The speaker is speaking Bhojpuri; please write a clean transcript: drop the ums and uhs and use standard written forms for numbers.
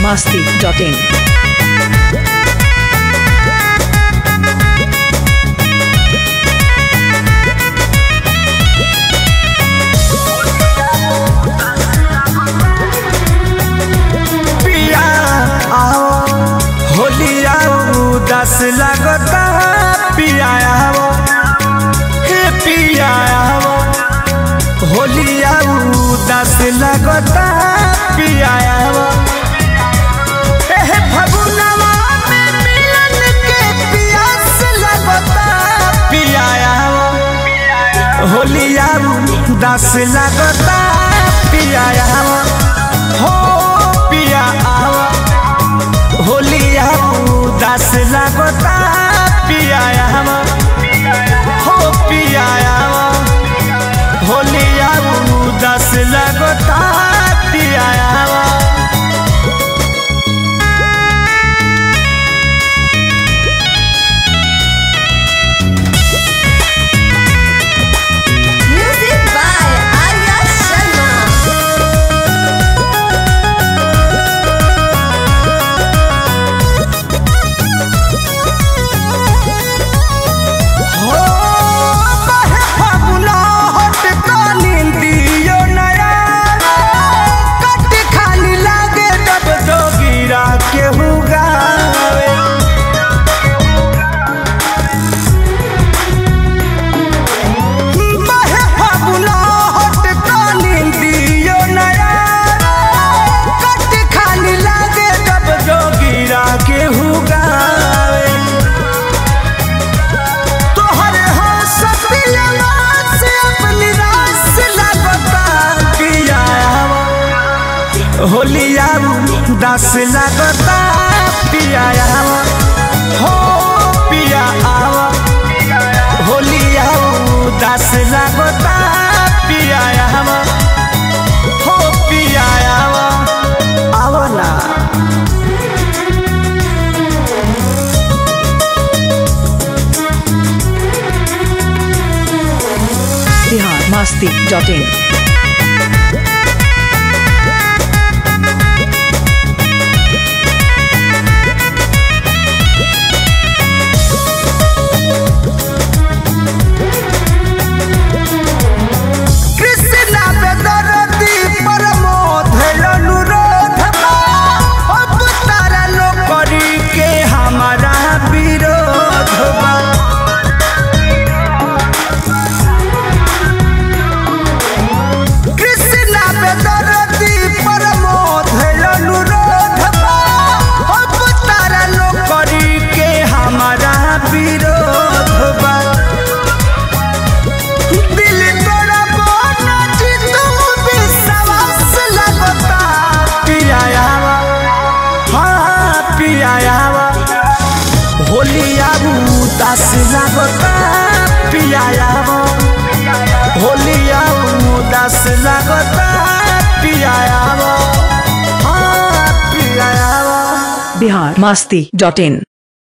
biharmasti.in. दस लगता पिया हे पिया होलिया दस लगता पिया फगुनवा में मिलन के पियास लगता पिया होलिया दस लगता पिया हो पिया होलिया दस लगता पिया हो पिया होलिया दस लगता पिया Music by Arya Sharma. होलिया दस लगता पिया हो पिया होलिया दस लगता पिया हो पिया आवला biharmasti.in. होलिया दस लगता पिया होलिया दस लगता पिया biharmasti.in.